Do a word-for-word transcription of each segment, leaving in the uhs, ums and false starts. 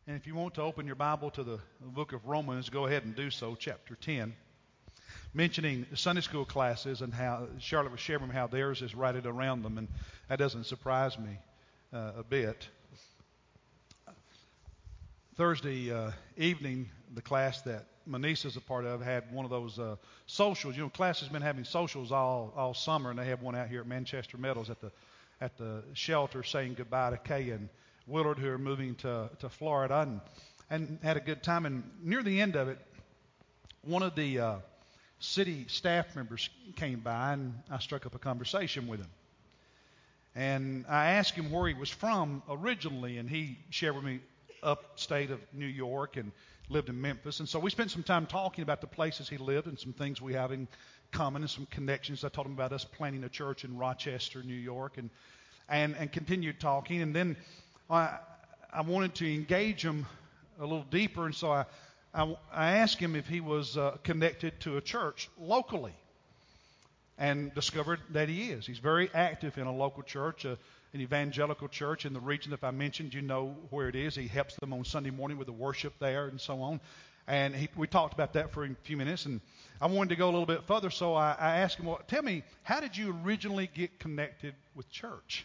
And if you want to open your Bible to the book of Romans, go ahead and do so, chapter ten. Mentioning Sunday school classes and how Charlotte was sharing how theirs is right around them, and that doesn't surprise me uh, a bit. Thursday uh, evening, the class that my niece is a part of had one of those uh, socials. You know, class has been having socials all all summer, and they have one out here at Manchester Meadows at the at the shelter saying goodbye to Kay and Willard, who are moving to, to Florida, and, and had a good time. And near the end of it, one of the uh, city staff members came by, and I struck up a conversation with him. And I asked him where he was from originally, and he shared with me upstate of New York and lived in Memphis. And so we spent some time talking about the places he lived and some things we have in common and some connections. I told him about us planting a church in Rochester, New York, and and, and continued talking. And then I, I wanted to engage him a little deeper, and so I, I, I asked him if he was uh, connected to a church locally, and discovered that he is. He's very active in a local church, uh, an evangelical church in the region. If I mentioned, you know where it is. He helps them on Sunday morning with the worship there and so on. And he, we talked about that for a few minutes, and I wanted to go a little bit further, so I, I asked him, well, tell me, how did you originally get connected with church?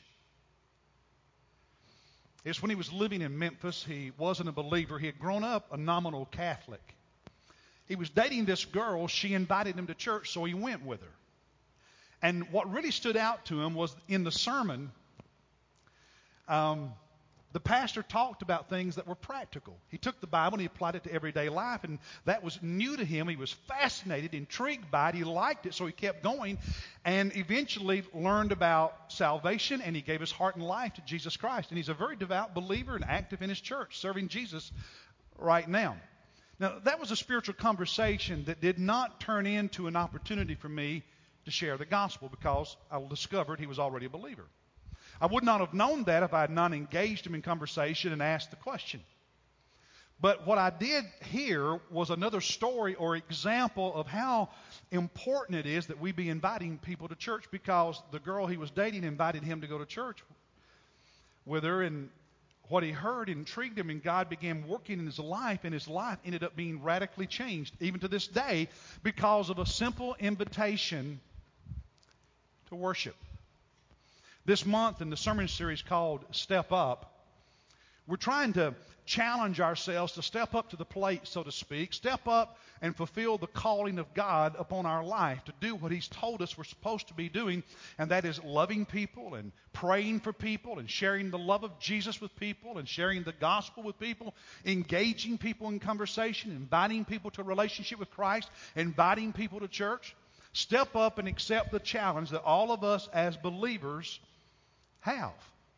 It's when he was living in Memphis. He wasn't a believer. He had grown up a nominal Catholic. He was dating this girl. She invited him to church, so he went with her. And what really stood out to him was in the sermon, um, the pastor talked about things that were practical. He took the Bible and he applied it to everyday life, and that was new to him. He was fascinated, intrigued by it. He liked it, so he kept going and eventually learned about salvation, and he gave his heart and life to Jesus Christ. And he's a very devout believer and active in his church, serving Jesus right now. Now, that was a spiritual conversation that did not turn into an opportunity for me to share the gospel, because I discovered he was already a believer. I would not have known that if I had not engaged him in conversation and asked the question. But what I did hear was another story or example of how important it is that we be inviting people to church, because the girl he was dating invited him to go to church with her, and what he heard intrigued him, and God began working in his life, and his life ended up being radically changed, even to this day, because of a simple invitation to worship. This month in the sermon series called Step Up, we're trying to challenge ourselves to step up to the plate, so to speak, step up and fulfill the calling of God upon our life, to do what He's told us we're supposed to be doing, and that is loving people and praying for people and sharing the love of Jesus with people and sharing the gospel with people, engaging people in conversation, inviting people to a relationship with Christ, inviting people to church. Step up and accept the challenge that all of us as believers have.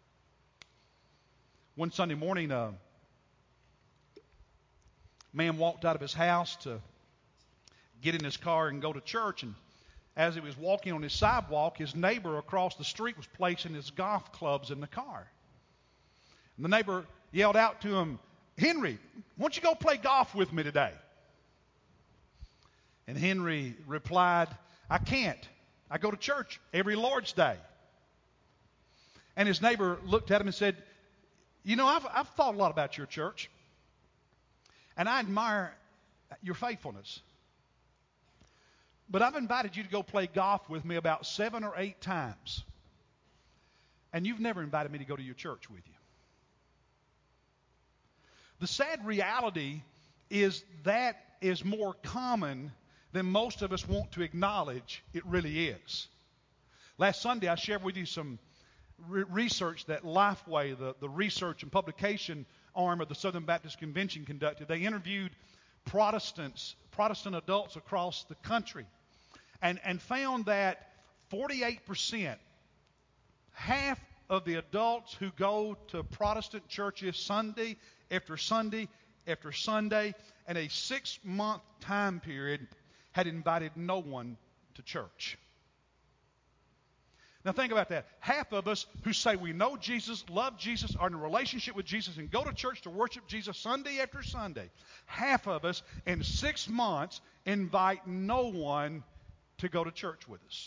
One Sunday morning, a man walked out of his house to get in his car and go to church, and as he was walking on his sidewalk, his neighbor across the street was placing his golf clubs in the car. And the neighbor yelled out to him, "Henry, why don't you go play golf with me today?" And Henry replied, "I can't. I go to church every Lord's Day." And his neighbor looked at him and said, "You know, I've, I've thought a lot about your church, and I admire your faithfulness. But I've invited you to go play golf with me about seven or eight times, and you've never invited me to go to your church with you." The sad reality is that is more common than most of us want to acknowledge it really is. Last Sunday, I shared with you some re- research that Lifeway, the, the research and publication arm of the Southern Baptist Convention, conducted. They interviewed Protestants, Protestant adults across the country, and, and found that forty-eight percent, half of the adults who go to Protestant churches Sunday after Sunday after Sunday in a six-month time period had invited no one to church. Now think about that. Half of us who say we know Jesus, love Jesus, are in a relationship with Jesus, and go to church to worship Jesus Sunday after Sunday. Half of us in six months invite no one to go to church with us.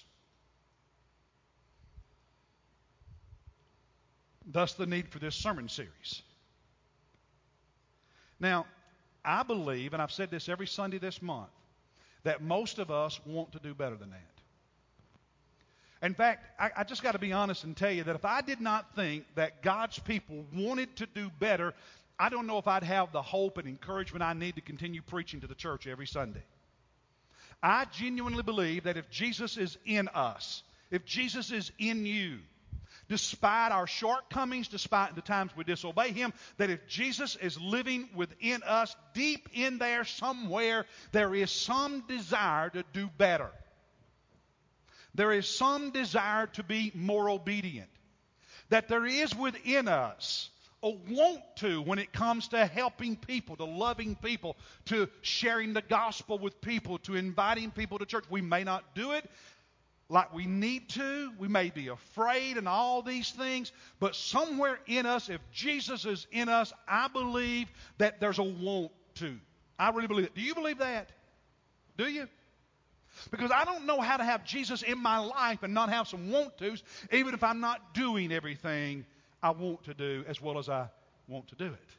Thus the need for this sermon series. Now, I believe, and I've said this every Sunday this month, that most of us want to do better than that. In fact, I, I just got to be honest and tell you that if I did not think that God's people wanted to do better, I don't know if I'd have the hope and encouragement I need to continue preaching to the church every Sunday. I genuinely believe that if Jesus is in us, if Jesus is in you, despite our shortcomings, despite the times we disobey Him, that if Jesus is living within us, deep in there somewhere, there is some desire to do better. There is some desire to be more obedient. That there is within us a want to when it comes to helping people, to loving people, to sharing the gospel with people, to inviting people to church. We may not do it like we need to. We may be afraid and all these things. But somewhere in us, if Jesus is in us, I believe that there's a want to. I really believe it. Do you believe that? Do you? Because I don't know how to have Jesus in my life and not have some want tos, even if I'm not doing everything I want to do as well as I want to do it.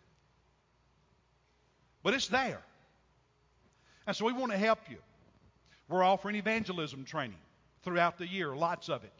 But it's there. And so we want to help you. We're offering evangelism training throughout the year, lots of it.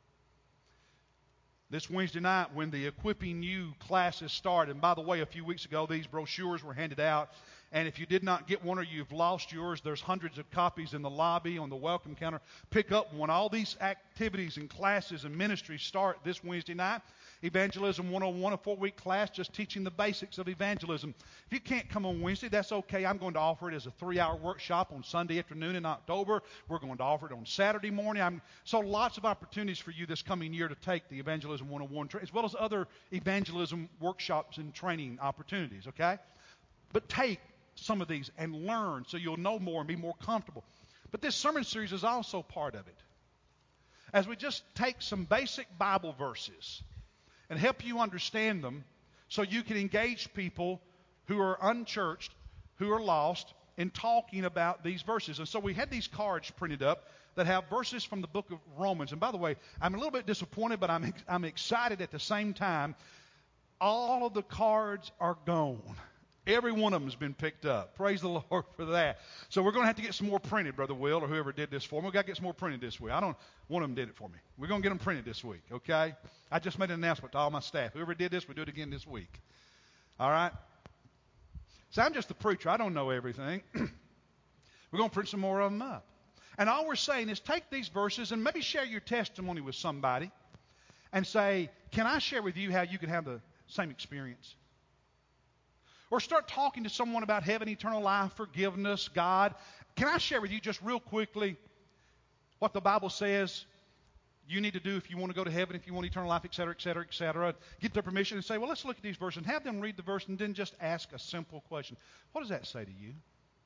This Wednesday night when the Equipping You classes start, and by the way, a few weeks ago these brochures were handed out, and if you did not get one or you've lost yours, there's hundreds of copies in the lobby on the welcome counter. Pick up one. All these activities and classes and ministries start this Wednesday night. Evangelism one oh one, a four-week class just teaching the basics of evangelism. If you can't come on Wednesday, that's okay. I'm going to offer it as a three-hour workshop on Sunday afternoon in October. We're going to offer it on Saturday morning. I'm, so lots of opportunities for you this coming year to take the Evangelism one oh one, as well as other evangelism workshops and training opportunities, okay? But take some of these and learn so you'll know more and be more comfortable. But this sermon series is also part of it. As we just take some basic Bible verses and help you understand them so you can engage people who are unchurched, who are lost, in talking about these verses. And so we had these cards printed up that have verses from the book of Romans. And by the way, I'm a little bit disappointed, but I'm, I'm excited at the same time. All of the cards are gone. Every one of them has been picked up. Praise the Lord for that. So we're going to have to get some more printed, Brother Will, or whoever did this for me. We've got to get some more printed this week. I don't, one of them did it for me. We're going to get them printed this week, okay? I just made an announcement to all my staff. Whoever did this, we'll do it again this week. All right? So I'm just the preacher. I don't know everything. We're going to print some more of them up. And all we're saying is take these verses and maybe share your testimony with somebody and say, can I share with you how you can have the same experience? Or start talking to someone about heaven, eternal life, forgiveness, God. Can I share with you just real quickly what the Bible says you need to do if you want to go to heaven, if you want eternal life, et cetera, et cetera, et cetera. Get their permission and say, well, let's look at these verses and have them read the verse and then just ask a simple question. What does that say to you?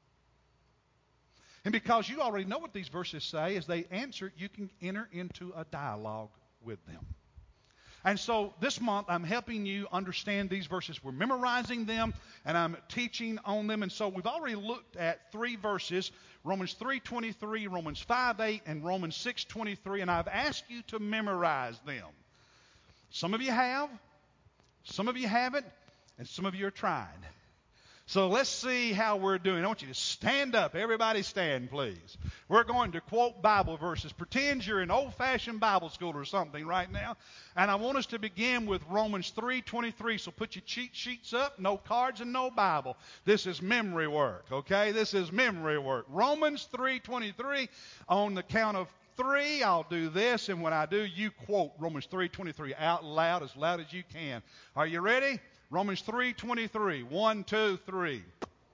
And because you already know what these verses say, as they answer, you can enter into a dialogue with them. And so this month, I'm helping you understand these verses. We're memorizing them, and I'm teaching on them. And so we've already looked at three verses, Romans three twenty-three, Romans five eight, and Romans six twenty-three, and I've asked you to memorize them. Some of you have, some of you haven't, and some of you are trying. So let's see how we're doing. I want you to stand up. Everybody stand, please. We're going to quote Bible verses. Pretend you're in old-fashioned Bible school or something right now. And I want us to begin with Romans three twenty-three. So put your cheat sheets up. No cards and no Bible. This is memory work, okay? This is memory work. Romans three twenty-three. On the count of three, I'll do this. And when I do, you quote Romans three twenty-three out loud, as loud as you can. Are you ready? Romans three twenty-three. One, two, three.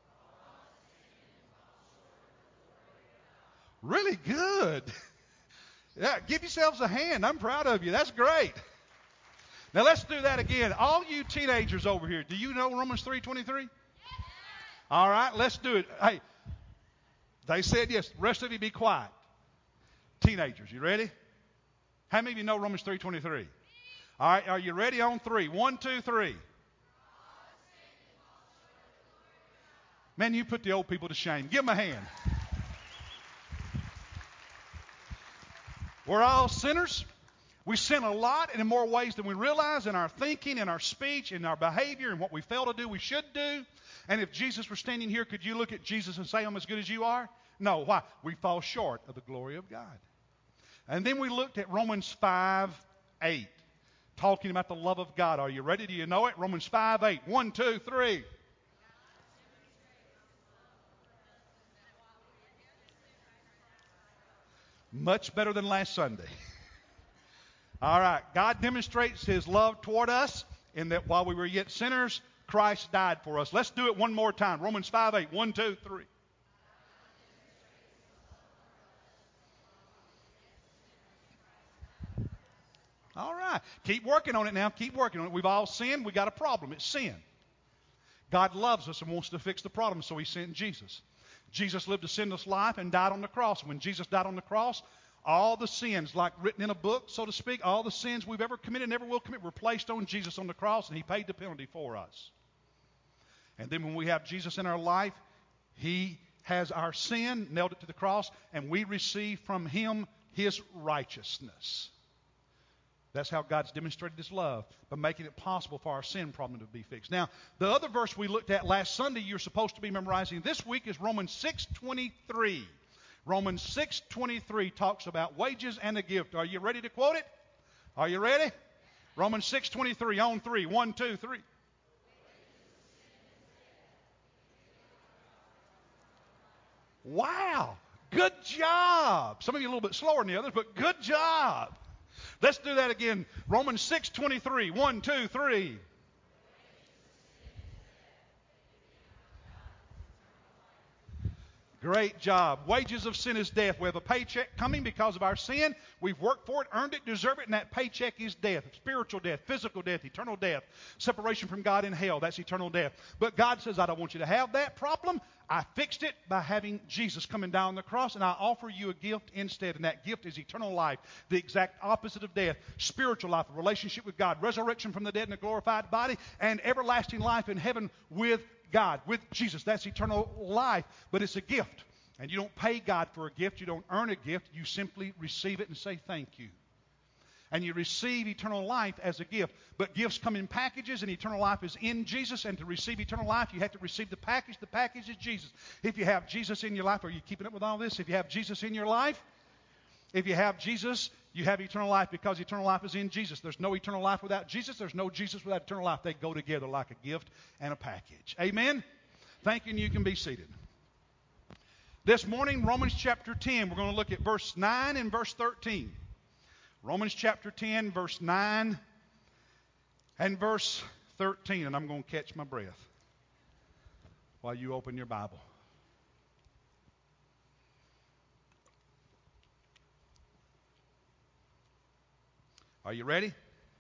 Really good. Yeah, give yourselves a hand. I'm proud of you. That's great. Now let's do that again. All you teenagers over here, do you know Romans three twenty-three? All right, let's do it. Hey, they said yes. The rest of you be quiet. Teenagers, you ready? How many of you know Romans three twenty-three? All right, are you ready on three? One, two, three. Man, you put the old people to shame. Give them a hand. We're all sinners. We sin a lot and in more ways than we realize in our thinking, in our speech, in our behavior, and what we fail to do we should do. And if Jesus were standing here, could you look at Jesus and say, I'm as good as you are? No. Why? We fall short of the glory of God. And then we looked at Romans five eight, talking about the love of God. Are you ready? Do you know it? Romans five eight. One, two, three. Much better than last Sunday. All right. God demonstrates his love toward us in that while we were yet sinners, Christ died for us. Let's do it one more time. Romans five eight. One, two, three. All right. Keep working on it now. Keep working on it. We've all sinned. We've got a problem. It's sin. God loves us and wants to fix the problem, so he sent Jesus. Jesus lived a sinless life and died on the cross. When Jesus died on the cross, all the sins, like written in a book, so to speak, all the sins we've ever committed and never will commit were placed on Jesus on the cross, and he paid the penalty for us. And then when we have Jesus in our life, he has our sin, nailed it to the cross, and we receive from him his righteousness. That's how God's demonstrated his love, by making it possible for our sin problem to be fixed. Now, the other verse we looked at last Sunday you're supposed to be memorizing this week is Romans six twenty-three. Romans six twenty-three talks about wages and a gift. Are you ready to quote it? Are you ready? Romans six twenty-three on three. One, two, three. Wow. Good job. Some of you a little bit slower than the others, but good job. Let's do that again. Romans six twenty-three. One, two, three. Great job. Wages of sin is death. We have a paycheck coming because of our sin. We've worked for it, earned it, deserve it, and that paycheck is death. Spiritual death, physical death, eternal death. Separation from God in hell. That's eternal death. But God says, I don't want you to have that problem. I fixed it by having Jesus coming down the cross, and I offer you a gift instead. And that gift is eternal life, the exact opposite of death. Spiritual life, a relationship with God, resurrection from the dead in a glorified body, and everlasting life in heaven with God, with Jesus. That's eternal life, but it's a gift. And you don't pay God for a gift. You don't earn a gift. You simply receive it and say thank you. And you receive eternal life as a gift. But gifts come in packages, and eternal life is in Jesus. And to receive eternal life, you have to receive the package. The package is Jesus. If you have Jesus in your life, are you keeping up with all this? If you have Jesus in your life, if you have Jesus, you have eternal life, because eternal life is in Jesus. There's no eternal life without Jesus. There's no Jesus without eternal life. They go together like a gift and a package. Amen? Thank you, and you can be seated. This morning, Romans chapter ten, we're going to look at verse nine and verse thirteen. Romans chapter ten, verse nine and verse thirteen. And I'm going to catch my breath while you open your Bible. Are you ready?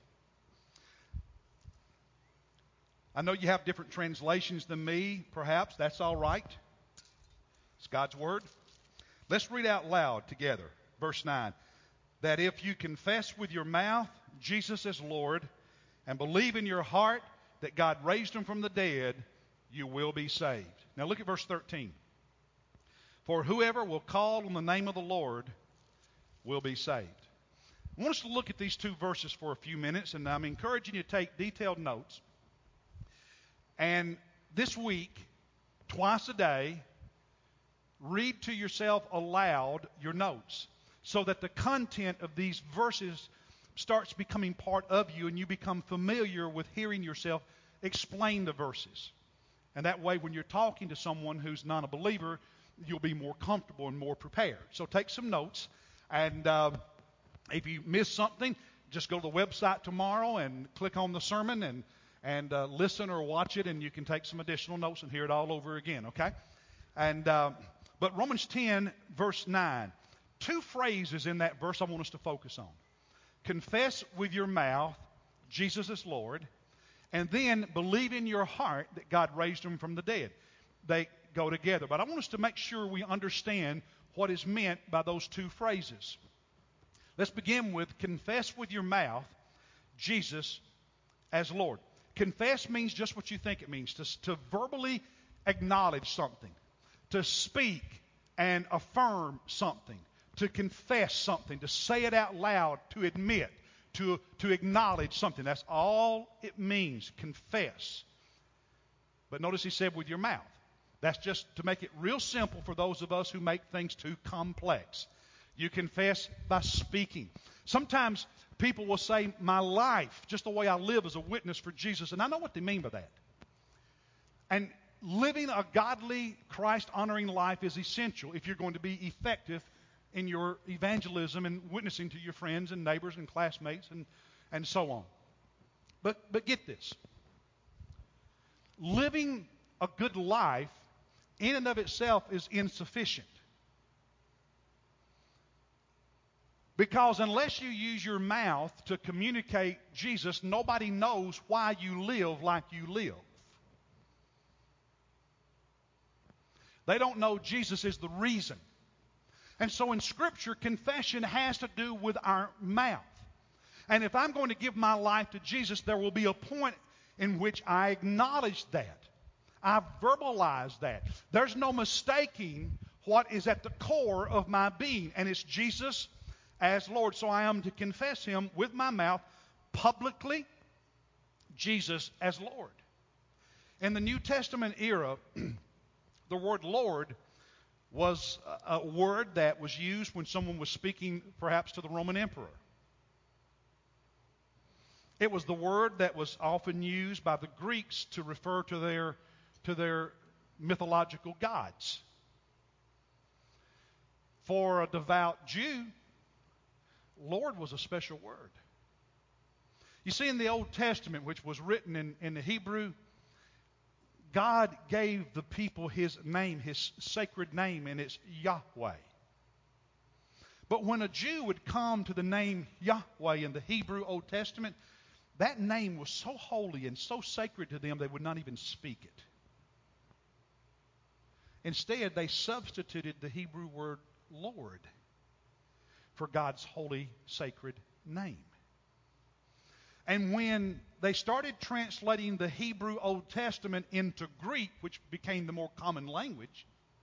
I know you have different translations than me, perhaps. That's all right. It's God's Word. Let's read out loud together. Verse nine. That if you confess with your mouth Jesus is Lord and believe in your heart that God raised him from the dead, you will be saved. Now look at verse thirteen. For whoever will call on the name of the Lord will be saved. I want us to look at these two verses for a few minutes, and I'm encouraging you to take detailed notes. And this week, twice a day, read to yourself aloud your notes so that the content of these verses starts becoming part of you and you become familiar with hearing yourself explain the verses. And that way, when you're talking to someone who's not a believer, you'll be more comfortable and more prepared. So take some notes, and uh, if you miss something, just go to the website tomorrow and click on the sermon and, and uh, listen or watch it, and you can take some additional notes and hear it all over again, okay? And uh, but Romans ten, verse nine, two phrases in that verse I want us to focus on. Confess with your mouth Jesus is Lord, and then believe in your heart that God raised him from the dead. They go together. But I want us to make sure we understand what is meant by those two phrases. Let's begin with confess with your mouth Jesus as Lord. Confess means just what you think it means, to, to verbally acknowledge something, to speak and affirm something, to confess something, to say it out loud, to admit, to, to acknowledge something. That's all it means, confess. But notice he said with your mouth. That's just to make it real simple for those of us who make things too complex. You confess by speaking. Sometimes people will say, my life, just the way I live, is a witness for Jesus. And I know what they mean by that. And living a godly, Christ-honoring life is essential if you're going to be effective in your evangelism and witnessing to your friends and neighbors and classmates and, and so on. But, but get this. Living a good life in and of itself is insufficient. Because unless you use your mouth to communicate Jesus, nobody knows why you live like you live. They don't know Jesus is the reason. And so in Scripture, confession has to do with our mouth. And if I'm going to give my life to Jesus, there will be a point in which I acknowledge that. I verbalize that. There's no mistaking what is at the core of my being, and it's Jesus as Lord. So I am to confess Him with my mouth publicly, Jesus as Lord. In the New Testament era, the word Lord was a word that was used when someone was speaking perhaps to the Roman emperor. It was the word that was often used by the Greeks to refer to their, to their mythological gods. For a devout Jew, Lord was a special word. You see, in the Old Testament, which was written in, in the Hebrew, God gave the people His name, His sacred name, and it's Yahweh. But when a Jew would come to the name Yahweh in the Hebrew Old Testament, that name was so holy and so sacred to them they would not even speak it. Instead, they substituted the Hebrew word Lord for God's holy, sacred name. And when they started translating the Hebrew Old Testament into Greek, which became the more common language,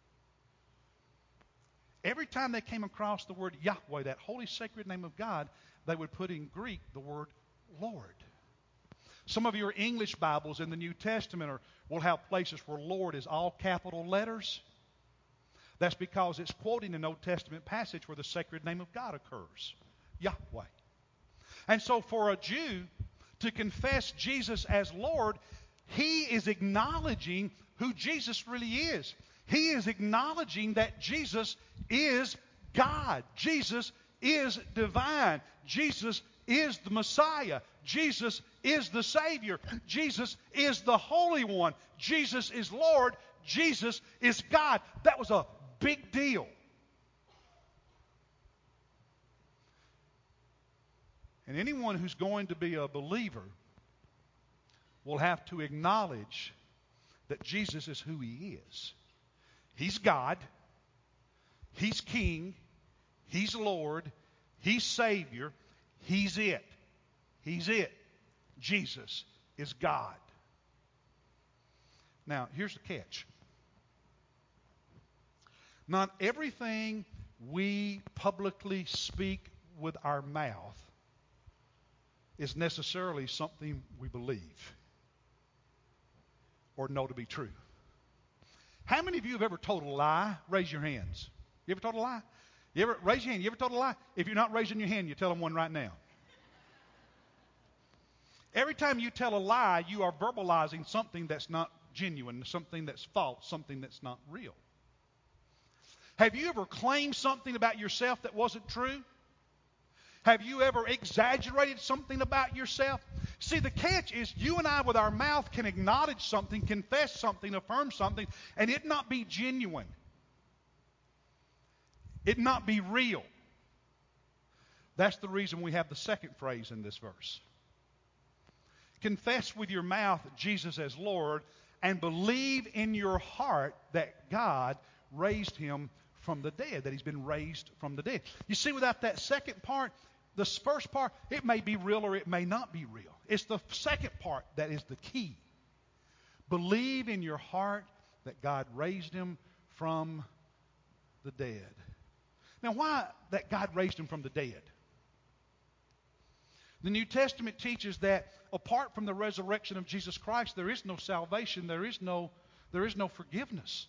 every time they came across the word Yahweh, that holy, sacred name of God, they would put in Greek the word Lord. Some of your English Bibles in the New Testament are, will have places where Lord is all capital letters. That's because it's quoting an Old Testament passage where the sacred name of God occurs, Yahweh. And so for a Jew to confess Jesus as Lord, he is acknowledging who Jesus really is. He is acknowledging that Jesus is God. Jesus is divine. Jesus is the Messiah. Jesus is the Savior. Jesus is the Holy One. Jesus is Lord. Jesus is God. That was a big deal. And anyone who's going to be a believer will have to acknowledge that Jesus is who He is. He's God. He's King. He's Lord. He's Savior. He's it. He's it. Jesus is God. Now, here's the catch. Not everything we publicly speak with our mouth is necessarily something we believe or know to be true. How many of you have ever told a lie? Raise your hands. You ever told a lie? You ever raise your hand? You ever told a lie? If you're not raising your hand, you tell them one right now. Every time you tell a lie, you are verbalizing something that's not genuine, something that's false, something that's not real. Have you ever claimed something about yourself that wasn't true? Have you ever exaggerated something about yourself? See, the catch is you and I with our mouth can acknowledge something, confess something, affirm something, and it not be genuine. It not be real. That's the reason we have the second phrase in this verse. Confess with your mouth Jesus as Lord and believe in your heart that God raised Him from the dead, that He's been raised from the dead. You see, without that second part, the first part, it may be real or it may not be real. It's the second part that is the key. Believe in your heart that God raised Him from the dead. Now, why that God raised Him from the dead? The New Testament teaches that apart from the resurrection of Jesus Christ, there is no salvation, there is no, there is no forgiveness.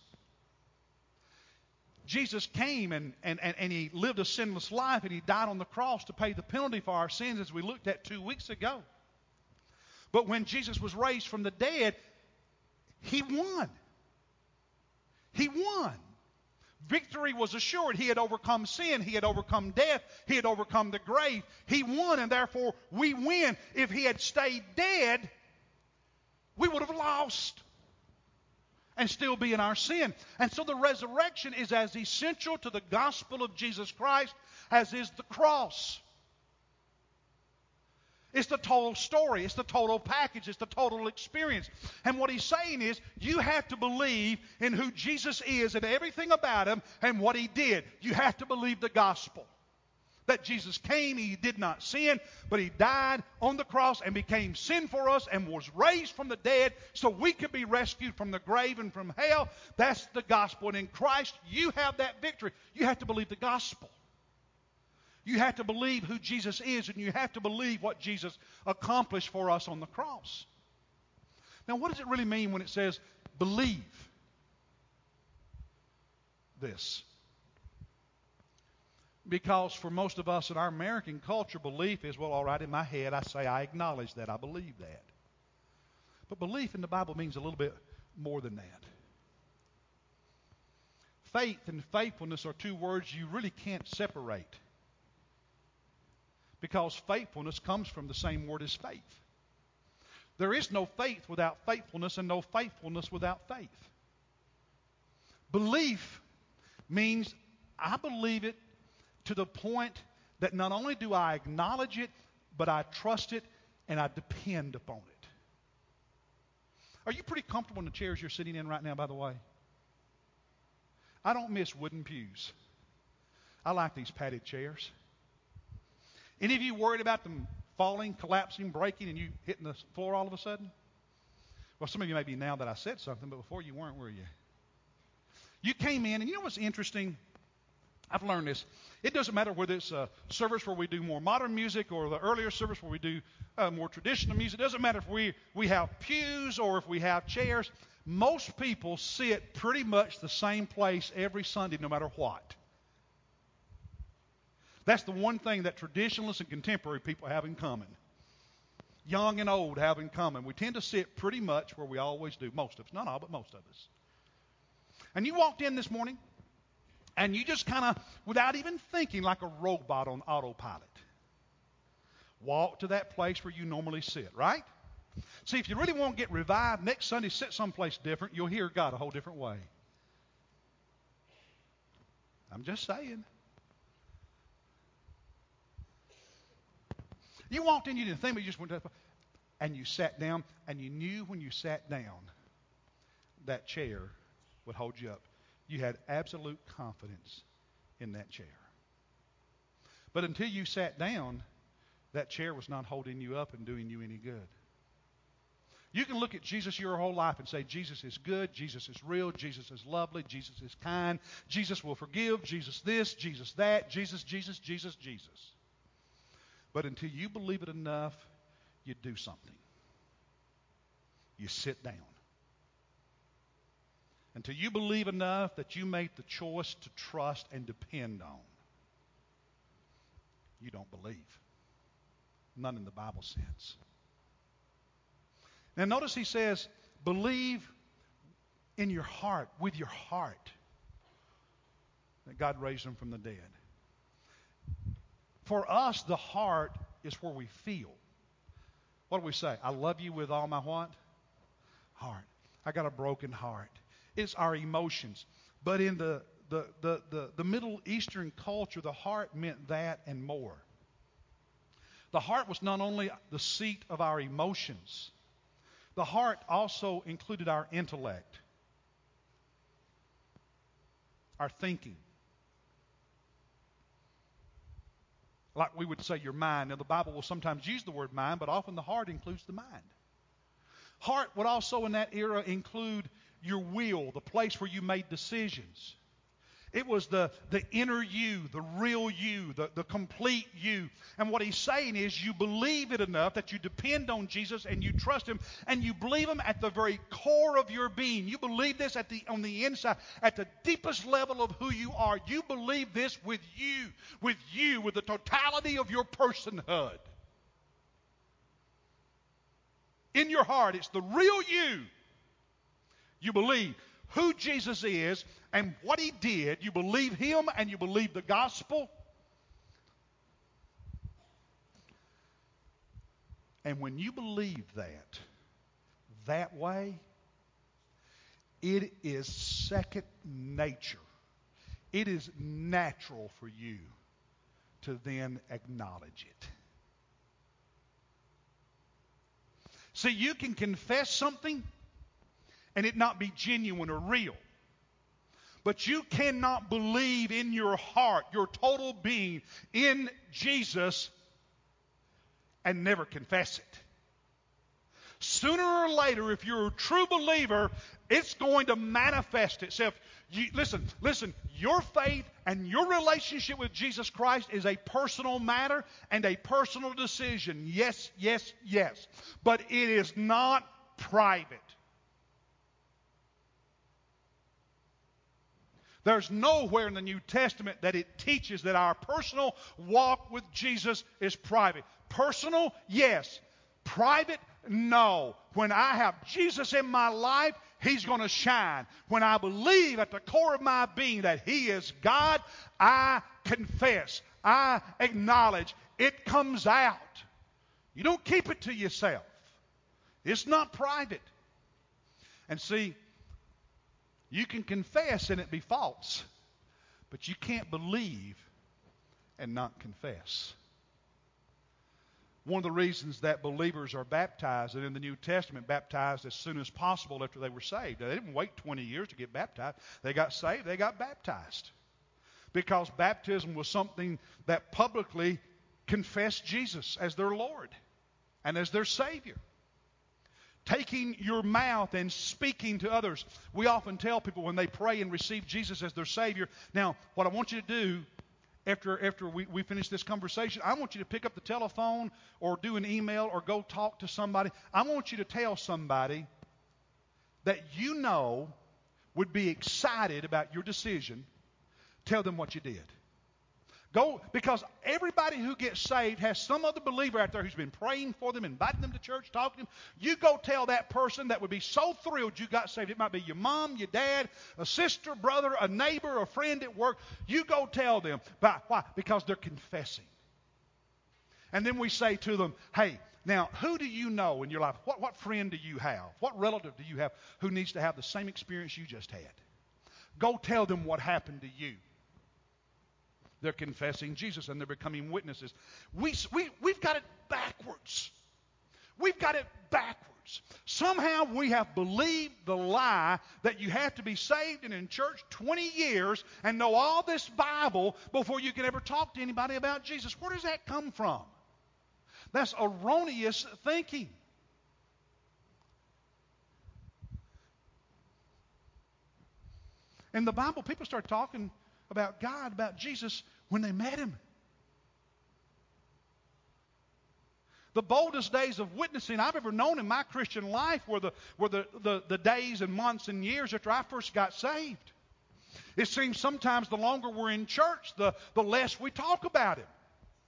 Jesus came and, and, and, and He lived a sinless life, and He died on the cross to pay the penalty for our sins, as we looked at two weeks ago. But when Jesus was raised from the dead, He won. He won. Victory was assured. He had overcome sin. He had overcome death. He had overcome the grave. He won, and therefore we win. If He had stayed dead, we would have lost and still be in our sin. And so the resurrection is as essential to the gospel of Jesus Christ as is the cross. It's the total story. It's the total package. It's the total experience. And what He's saying is, you have to believe in who Jesus is and everything about Him and what He did. You have to believe the gospel. That Jesus came, He did not sin, but He died on the cross and became sin for us and was raised from the dead so we could be rescued from the grave and from hell. That's the gospel. And in Christ, you have that victory. You have to believe the gospel. You have to believe who Jesus is, and you have to believe what Jesus accomplished for us on the cross. Now, what does it really mean when it says believe this? Because for most of us in our American culture, belief is, well, all right, in my head, I say I acknowledge that, I believe that. But belief in the Bible means a little bit more than that. Faith and faithfulness are two words you really can't separate. Because faithfulness comes from the same word as faith. There is no faith without faithfulness, and no faithfulness without faith. Belief means I believe it to the point that not only do I acknowledge it, but I trust it and I depend upon it. Are you pretty comfortable in the chairs you're sitting in right now, by the way? I don't miss wooden pews. I like these padded chairs. Any of you worried about them falling, collapsing, breaking, and you hitting the floor all of a sudden? Well, some of you may be now that I said something, but before you weren't, were you? You came in, and you know what's interesting? I've learned this. It doesn't matter whether it's a service where we do more modern music or the earlier service where we do uh, more traditional music. It doesn't matter if we, we have pews or if we have chairs. Most people sit pretty much the same place every Sunday, no matter what. That's the one thing that traditionalists and contemporary people have in common. Young and old have in common. We tend to sit pretty much where we always do. Most of us. Not all, but most of us. And you walked in this morning, and you just kind of, without even thinking, like a robot on autopilot, walk to that place where you normally sit, right? See, if you really want to get revived, next Sunday sit someplace different. You'll hear God a whole different way. I'm just saying. You walked in, you didn't think, but you just went to that, and you sat down, and you knew when you sat down that chair would hold you up. You had absolute confidence in that chair. But until you sat down, that chair was not holding you up and doing you any good. You can look at Jesus your whole life and say, Jesus is good, Jesus is real, Jesus is lovely, Jesus is kind, Jesus will forgive, Jesus this, Jesus that, Jesus, Jesus, Jesus, Jesus. But until you believe it enough, you do something. You sit down. Until you believe enough that you make the choice to trust and depend on, you don't believe. None in the Bible sense. Now notice he says, believe in your heart, with your heart, that God raised him from the dead. For us, the heart is where we feel. What do we say? I love you with all my what? Heart. I got a broken heart. It's our emotions. But in the, the, the, the, the Middle Eastern culture, the heart meant that and more. The heart was not only the seat of our emotions. The heart also included our intellect, our thinking. Like we would say, your mind. Now, the Bible will sometimes use the word mind, but often the heart includes the mind. Heart would also in that era include your will, the place where you made decisions. It was the, the inner you, the real you, the, the complete you. And what he's saying is you believe it enough that you depend on Jesus and you trust him and you believe him at the very core of your being. You believe this at the on the inside, at the deepest level of who you are. You believe this with you, with you, with the totality of your personhood. In your heart, it's the real you. You believe who Jesus is and what he did. You believe him and you believe the gospel. And when you believe that, that way, it is second nature. It is natural for you to then acknowledge it. See, you can confess something and it not be genuine or real. But you cannot believe in your heart, your total being, in Jesus and never confess it. Sooner or later, if you're a true believer, it's going to manifest itself. You, listen, listen, your faith and your relationship with Jesus Christ is a personal matter and a personal decision. Yes, yes, yes. But it is not private. There's nowhere in the New Testament that it teaches that our personal walk with Jesus is private. Personal, yes. Private, no. When I have Jesus in my life, he's going to shine. When I believe at the core of my being that he is God, I confess. I acknowledge. It comes out. You don't keep it to yourself. It's not private. And see, you can confess and it be false, but you can't believe and not confess. One of the reasons that believers are baptized, and in the New Testament, baptized as soon as possible after they were saved. They didn't wait twenty years to get baptized. They got saved, they got baptized. Because baptism was something that publicly confessed Jesus as their Lord and as their Savior. Taking your mouth and speaking to others. We often tell people when they pray and receive Jesus as their Savior. Now, what I want you to do after, after we, we finish this conversation, I want you to pick up the telephone or do an email or go talk to somebody. I want you to tell somebody that you know would be excited about your decision. Tell them what you did. Go, because everybody who gets saved has some other believer out there who's been praying for them, inviting them to church, talking to them. You go tell that person that would be so thrilled you got saved. It might be your mom, your dad, a sister, brother, a neighbor, a friend at work. You go tell them. Why? Because they're confessing. And then we say to them, hey, now, who do you know in your life? What, what friend do you have? What relative do you have who needs to have the same experience you just had? Go tell them what happened to you. They're confessing Jesus and they're becoming witnesses. We, we, we've got it backwards. We've got it backwards. Somehow we have believed the lie that you have to be saved and in church twenty years and know all this Bible before you can ever talk to anybody about Jesus. Where does that come from? That's erroneous thinking. In the Bible, people start talking about God, about Jesus, when they met him. The boldest days of witnessing I've ever known in my Christian life were the, were the, the, the days and months and years after I first got saved. It seems sometimes the longer we're in church, the, the less we talk about him.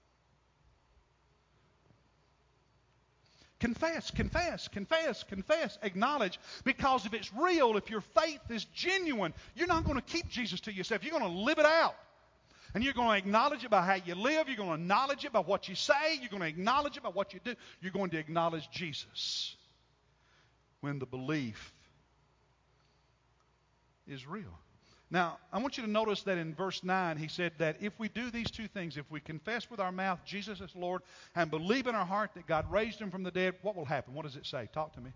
Confess, confess, confess, confess, acknowledge. Because if it's real, if your faith is genuine, you're not going to keep Jesus to yourself. You're going to live it out. And you're going to acknowledge it by how you live. You're going to acknowledge it by what you say. You're going to acknowledge it by what you do. You're going to acknowledge Jesus when the belief is real. Now, I want you to notice that in verse nine, he said that if we do these two things, if we confess with our mouth Jesus is Lord and believe in our heart that God raised him from the dead, what will happen? What does it say? Talk to me.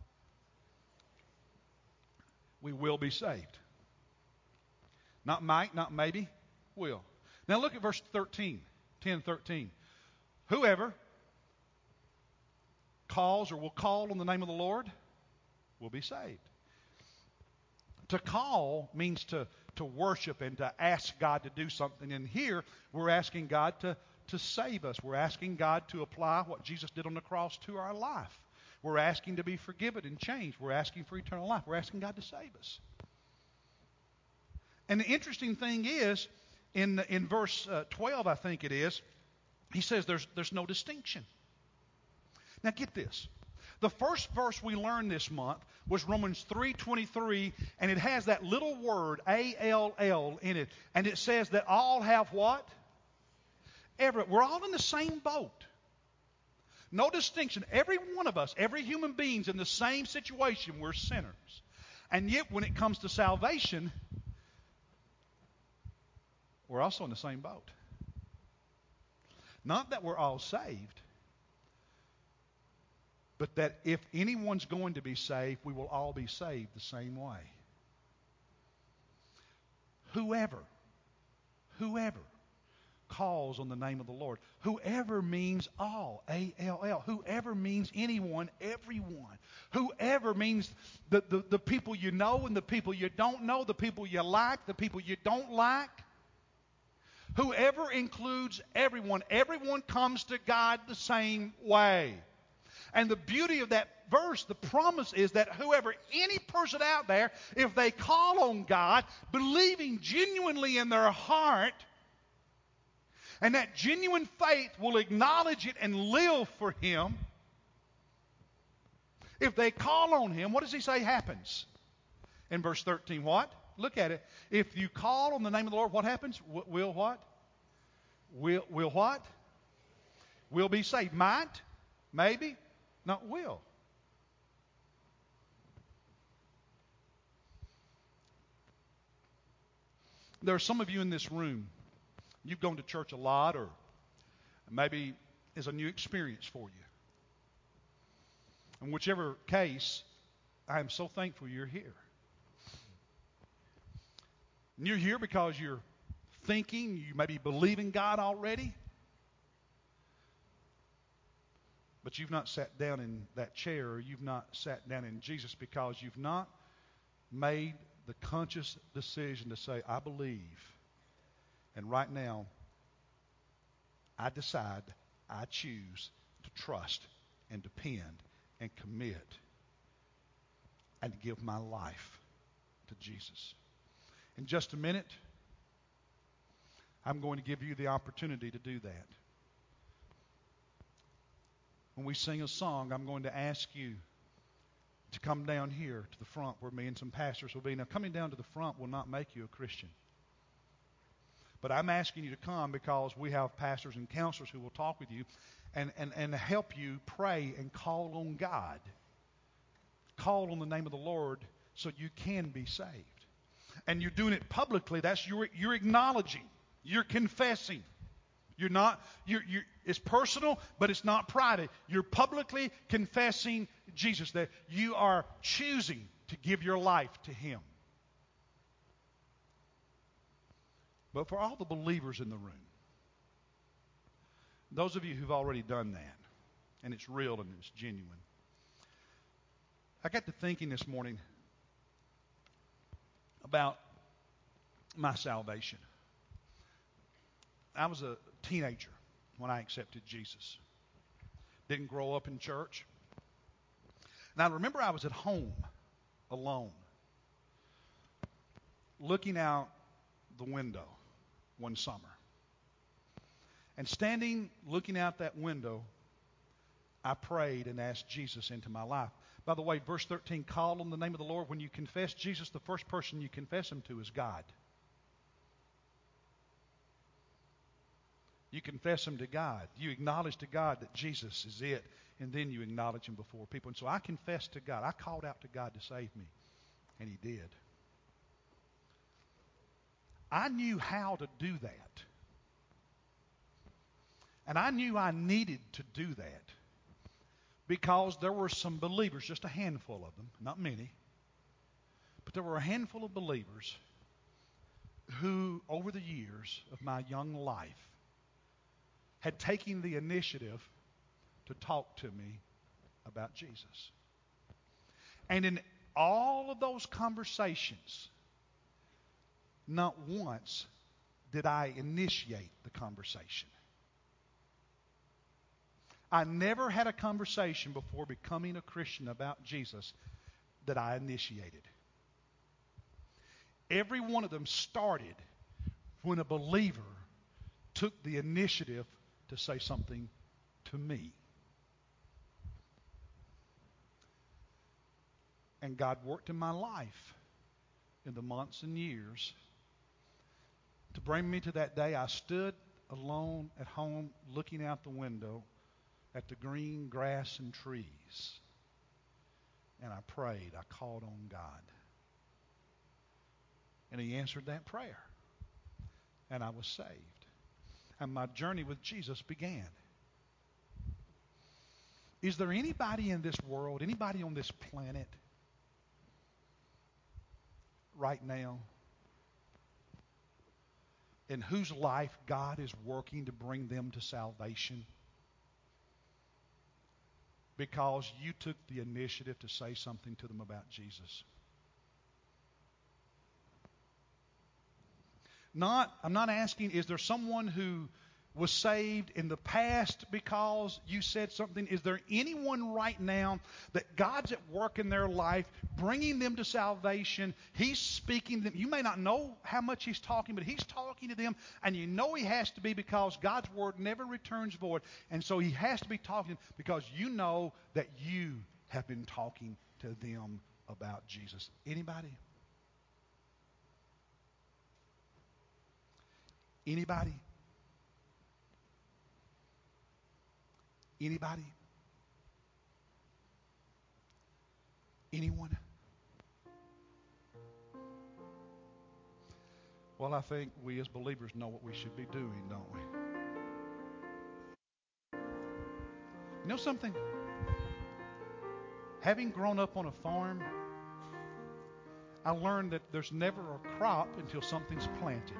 We will be saved. Not might, not maybe, will. Now look at verse thirteen, ten, thirteen. Whoever calls or will call on the name of the Lord will be saved. To call means to, to worship and to ask God to do something. And here we're asking God to, to save us. We're asking God to apply what Jesus did on the cross to our life. We're asking to be forgiven and changed. We're asking for eternal life. We're asking God to save us. And the interesting thing is, in, in verse uh, twelve, I think it is, he says there's, there's no distinction. Now get this. The first verse we learned this month was Romans three twenty-three, and it has that little word, A L L, in it. And it says that all have what? Every, we're all in the same boat. No distinction. Every one of us, every human being's in the same situation. We're sinners. And yet when it comes to salvation, we're also in the same boat. Not that we're all saved, but that if anyone's going to be saved, we will all be saved the same way. Whoever, whoever calls on the name of the Lord. Whoever means all, A L L. Whoever means anyone, everyone. Whoever means the, the, the people you know and the people you don't know, the people you like, the people you don't like. Whoever includes everyone. Everyone comes to God the same way. And the beauty of that verse, the promise is that whoever, any person out there, if they call on God, believing genuinely in their heart, and that genuine faith will acknowledge it and live for Him. If they call on Him, what does He say happens? In verse thirteen, what? Look at it. If you call on the name of the Lord, what happens? W- will what? Will, will what? Will be saved. Might? Maybe? Not will. There are some of you in this room, you've gone to church a lot, or maybe it's a new experience for you. In whichever case, I am so thankful you're here. And you're here because you're thinking, you maybe believe in God already, but you've not sat down in that chair, or you've not sat down in Jesus because you've not made the conscious decision to say, I believe, and right now, I decide, I choose to trust and depend and commit and give my life to Jesus. In just a minute, I'm going to give you the opportunity to do that. When we sing a song, I'm going to ask you to come down here to the front where me and some pastors will be. Now, coming down to the front will not make you a Christian. But I'm asking you to come because we have pastors and counselors who will talk with you and, and, and help you pray and call on God. Call on the name of the Lord so you can be saved. And you're doing it publicly. That's your, you're acknowledging. You're confessing. You're not, you're, you're, it's personal, but it's not private. You're publicly confessing Jesus, that you are choosing to give your life to Him. But for all the believers in the room, those of you who've already done that, and it's real and it's genuine, I got to thinking this morning about my salvation. I was a teenager when I accepted Jesus. Didn't grow up in church. And I remember I was at home alone, looking out the window one summer. And standing, looking out that window, I prayed and asked Jesus into my life. By the way, verse thirteen, call on the name of the Lord. When you confess Jesus, the first person you confess Him to is God. You confess Him to God. You acknowledge to God that Jesus is it, and then you acknowledge Him before people. And so I confessed to God. I called out to God to save me, and He did. I knew how to do that. And I knew I needed to do that because there were some believers, just a handful of them, not many, but there were a handful of believers who, over the years of my young life, had taken the initiative to talk to me about Jesus. And in all of those conversations, not once did I initiate the conversation. I never had a conversation before becoming a Christian about Jesus that I initiated. Every one of them started when a believer took the initiative to say something to me. And God worked in my life in the months and years to bring me to that day I stood alone at home looking out the window at the green grass and trees. And I prayed. I called on God. And He answered that prayer. And I was saved. And my journey with Jesus began. Is there anybody in this world, anybody on this planet right now in whose life God is working to bring them to salvation because you took the initiative to say something to them about Jesus? Not, I'm not asking, is there someone who was saved in the past because you said something? Is there anyone right now that God's at work in their life, bringing them to salvation? He's speaking to them. You may not know how much He's talking, but He's talking to them, and you know He has to be because God's Word never returns void. And so He has to be talking because you know that you have been talking to them about Jesus. Anybody? Anybody? Anybody? Anyone? Well, I think we as believers know what we should be doing, don't we? You know something? Having grown up on a farm, I learned that there's never a crop until something's planted.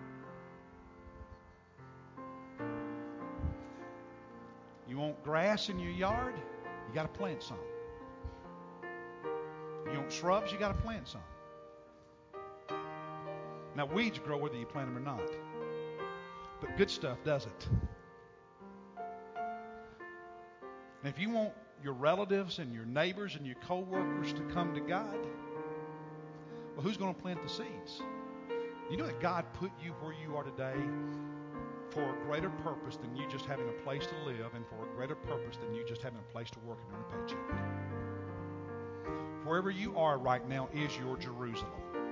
You want grass in your yard? You got to plant some. You want shrubs? You got to plant some. Now, weeds grow whether you plant them or not. But good stuff doesn't. And if you want your relatives and your neighbors and your co-workers to come to God, well, who's going to plant the seeds? You know that God put you where you are today for a greater purpose than you just having a place to live, and for a greater purpose than you just having a place to work and earn a paycheck. Wherever you are right now is your Jerusalem.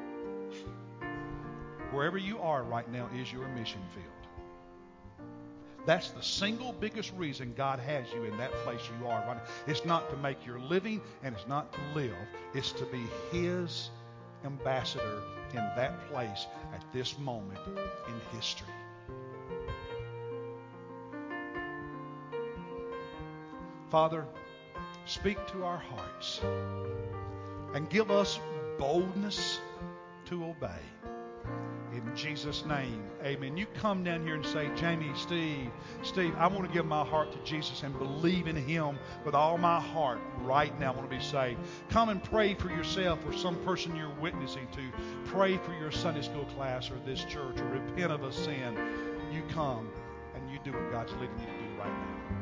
Wherever you are right now is your mission field. That's the single biggest reason God has you in that place you are right now. It's not to make your living, and it's not to live. It's to be His ambassador in that place at this moment in history. Father, speak to our hearts and give us boldness to obey. In Jesus' name, amen. You come down here and say, Jamie, Steve, Steve, I want to give my heart to Jesus and believe in Him with all my heart right now. I want to be saved. Come and pray for yourself or some person you're witnessing to. Pray for your Sunday school class or this church, or repent of a sin. You come and you do what God's leading you to do right now.